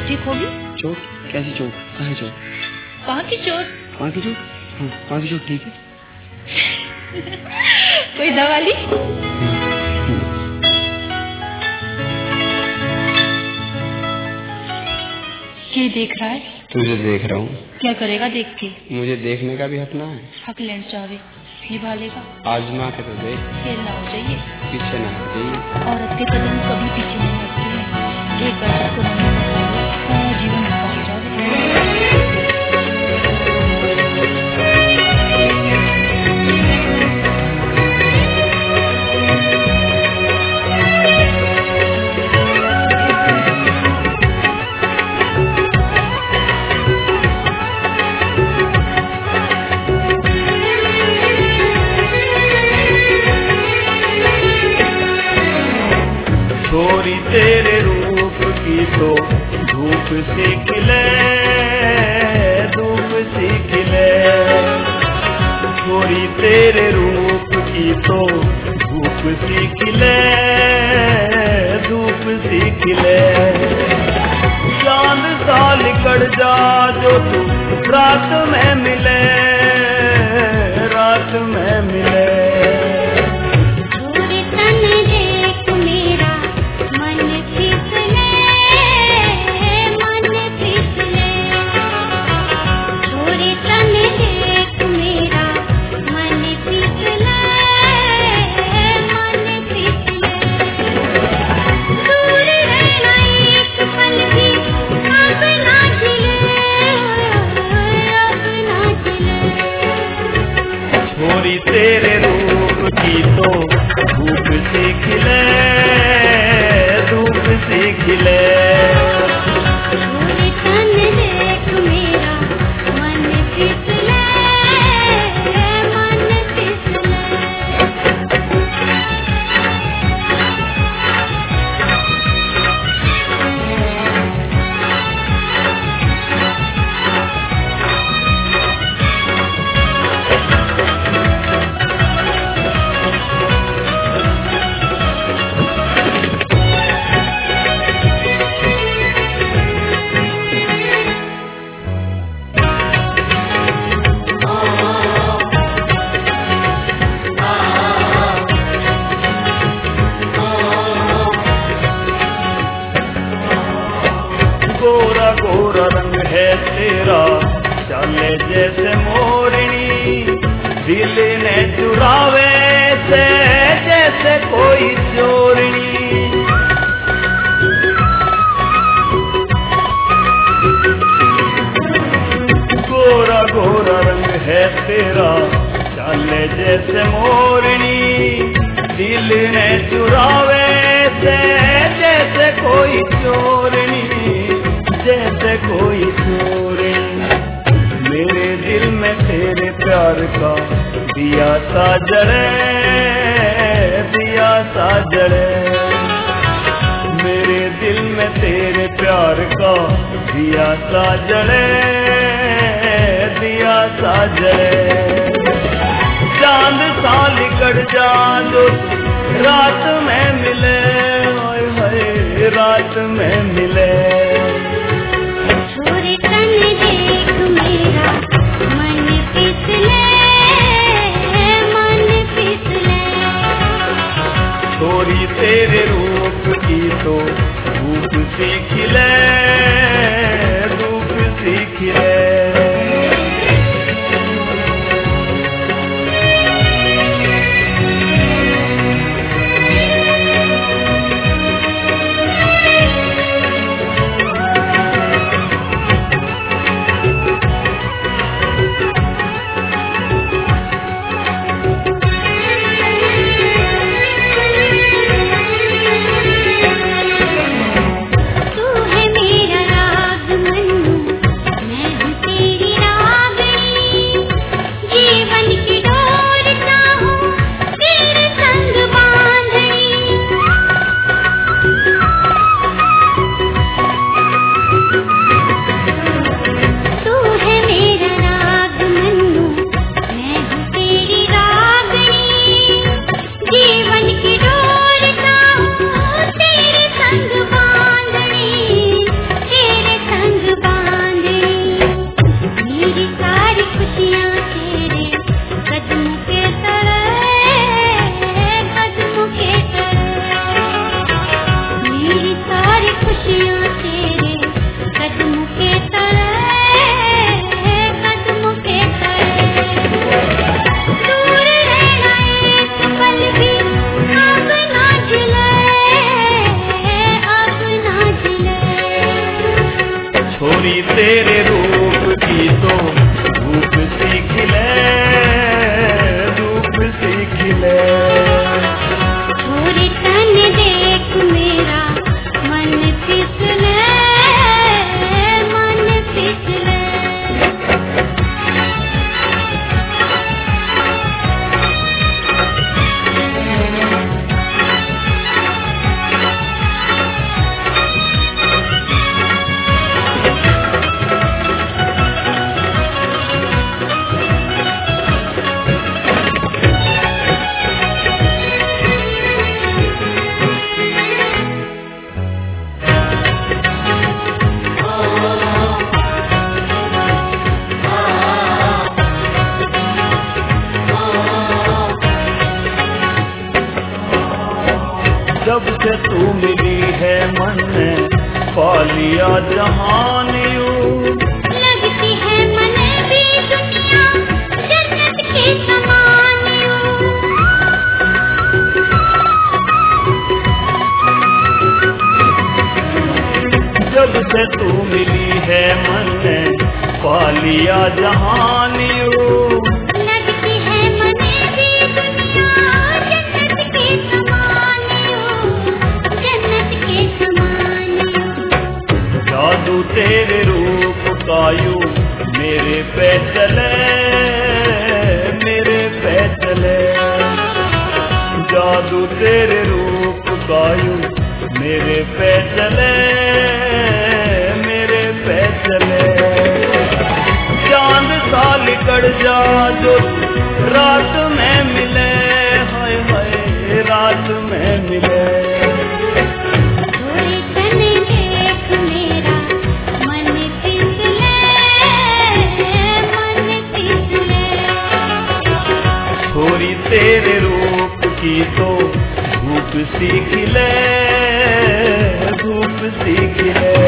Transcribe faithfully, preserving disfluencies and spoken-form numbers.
ठीक होगी? चोट? कैसी चोट? कहाँ है चोट? कहाँ की चोट? कहाँ की चोट? हाँ, कहाँ की चोट? ठीक है। कोई दवा ली? क्या देख रहा है? तुझे देख रहा हूँ। क्या करेगा देख के? मुझे देखने का भी हक ना है। हक लेना चाहे निभा लेगा। आजमा के तो देख। फेल ना हो जाइए। पीछे ना हट जाइए। औरत के कदम कभी पीछे नहीं हटते हैं। एक बार जिसको नहीं पता सारा जीवन पहुंच जाए। छोरी तेरे रूप की तो धूप सी खिले, धूप सी खिले। छोरी तेरे रूप की तो धूप सी खिले, धूप सी खिले। चांद सा निकल जा जो तू रात में मिले, रात में मिले। तेरे रूप की तो धूप से खिले, धूप से खिले। गोरा गोरा रंग है तेरा, चाले जैसे मोरनी। दिल ने चुरावे से जैसे कोई चोरनी। गोरा गोरा रंग है तेरा, चाले जैसे मोरनी। दिल ने चुरावे से जैसे कोई चोरनी, जैसे कोई चोरी। मेरे दिल में तेरे प्यार का दिया सा जले, दिया सा जले। मेरे दिल में तेरे प्यार का दिया सा जले, दिया सा जले। चांद सा निकल जा जो रात में मिले, हाय हाय रात में मिले। छोरी तेरे रूप की तो धूप सी खिले, धूप सी खिले। तू है खुशियाँ तेरे कदमों के तले, कदमों के तले। दूर रहना एक पल भी अब ना जिले, अब ना जिले। छोरी तेरे रूप की तो धूप सी खिले, धूप सी खिले। छोरी तन देख मेरा मन फिसले, मन फिसले। जब से तू मिली है मन ने पा लिया जहान यूं। लगती है मन भी दुनिया जन्नत के समान यूं। जब से तू मिली है मन ने पा लिया जहान यूं। लगती है मन भी दुनिया जन्नत के समान यूं, जन्नत के समान यूं। जादू तेरे रूप का यूं मेरे पे चले, मेरे पे चले। जादू तेरे रूप का यूं मेरे पे चले, मेरे पे चले। चांद सा निकल जा जो रात में मिले, हाय हाय रात में मिले। छोरी तन देख मेरा मन फिसले, मन फिसले। छोरी तेरे रूप की तो धूप सी खिले, धूप सी खिले।